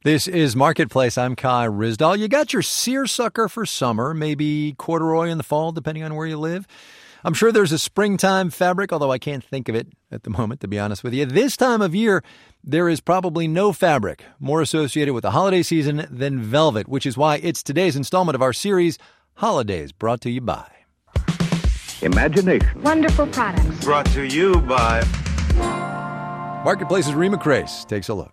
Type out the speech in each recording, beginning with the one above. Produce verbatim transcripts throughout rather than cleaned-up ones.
This is Marketplace. I'm Kai Ryssdal. You got your seersucker for summer, maybe corduroy in the fall, depending on where you live. I'm sure there's a springtime fabric, although I can't think of it at the moment, to be honest with you. This time of year, there is probably no fabric more associated with the holiday season than velvet, which is why it's today's installment of our series, Holidays, brought to you by Imagination. Wonderful products. Brought to you by Marketplace's Rima Crace takes a look.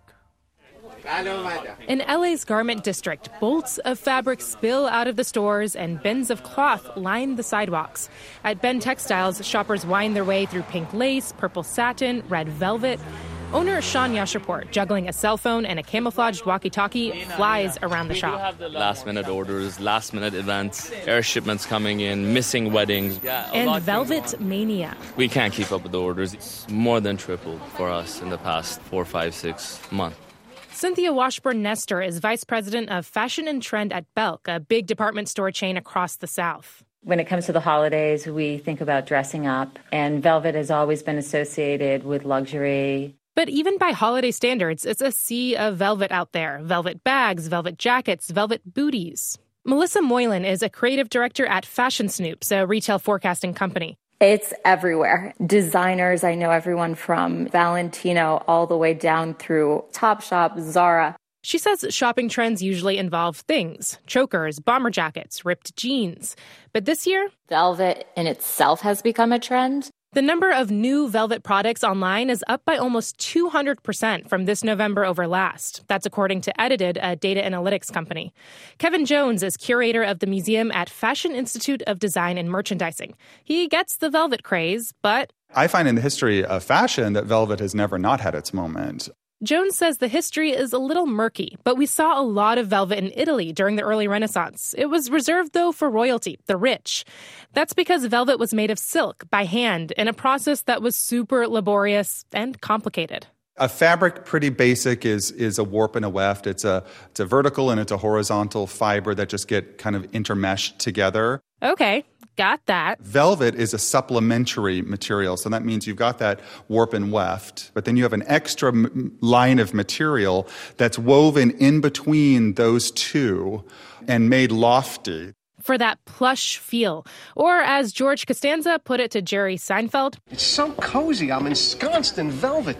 In L A's garment district, bolts of fabric spill out of the stores and bins of cloth line the sidewalks. At Ben Textiles, shoppers wind their way through pink lace, purple satin, red velvet. Owner Sean Yashaport, juggling a cell phone and a camouflaged walkie-talkie, flies around the shop. Last-minute orders, last-minute events, air shipments coming in, missing weddings. Yeah, and velvet mania. We can't keep up with the orders. It's more than tripled for us in the past four, five, six months. Cynthia Washburn-Nestor is vice president of fashion and trend at Belk, a big department store chain across the South. When it comes to the holidays, we think about dressing up, and velvet has always been associated with luxury. But even by holiday standards, it's a sea of velvet out there. Velvet bags, velvet jackets, velvet booties. Melissa Moylan is a creative director at Fashion Snoops, a retail forecasting company. It's everywhere. Designers, I know everyone from Valentino all the way down through Topshop, Zara. She says shopping trends usually involve things, chokers, bomber jackets, ripped jeans. But this year, velvet in itself has become a trend. The number of new velvet products online is up by almost two hundred percent from this November over last. That's according to Edited, a data analytics company. Kevin Jones is curator of the museum at Fashion Institute of Design and Merchandising. He gets the velvet craze, but I find in the history of fashion that velvet has never not had its moment. Jones says the history is a little murky, but we saw a lot of velvet in Italy during the early Renaissance. It was reserved, though, for royalty, the rich. That's because velvet was made of silk by hand in a process that was super laborious and complicated. A fabric, pretty basic, is is a warp and a weft. It's a it's a vertical and it's a horizontal fiber that just get kind of intermeshed together. Okay, got that. Velvet is a supplementary material, so that means you've got that warp and weft, but then you have an extra m- line of material that's woven in between those two and made lofty. For that plush feel. Or as George Costanza put it to Jerry Seinfeld, it's so cozy. I'm ensconced in velvet.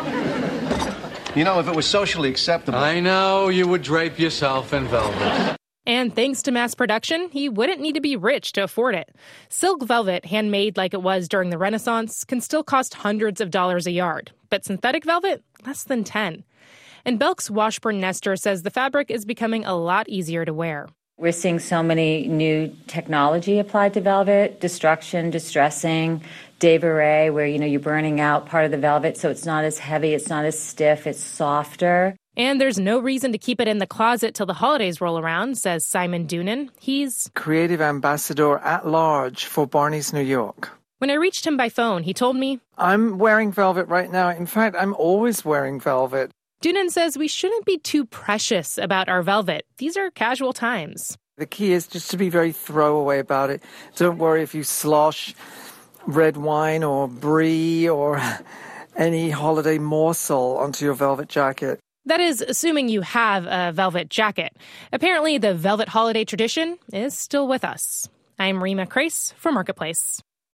You know, if it was socially acceptable. I know you would drape yourself in velvet. And thanks to mass production, he wouldn't need to be rich to afford it. Silk velvet, handmade like it was during the Renaissance, can still cost hundreds of dollars a yard. But synthetic velvet, less than ten. And Belk's Washburn-Nestor says the fabric is becoming a lot easier to wear. We're seeing so many new technology applied to velvet, destruction, distressing, dévoré, where, you know, you're burning out part of the velvet, so it's not as heavy, it's not as stiff, it's softer. And there's no reason to keep it in the closet till the holidays roll around, says Simon Doonan. He's creative ambassador at large for Barney's New York. When I reached him by phone, he told me, I'm wearing velvet right now. In fact, I'm always wearing velvet. Doonan says we shouldn't be too precious about our velvet. These are casual times. The key is just to be very throwaway about it. Don't worry if you slosh red wine or brie or any holiday morsel onto your velvet jacket. That is, assuming you have a velvet jacket. Apparently, the velvet holiday tradition is still with us. I'm Rima Crace for Marketplace.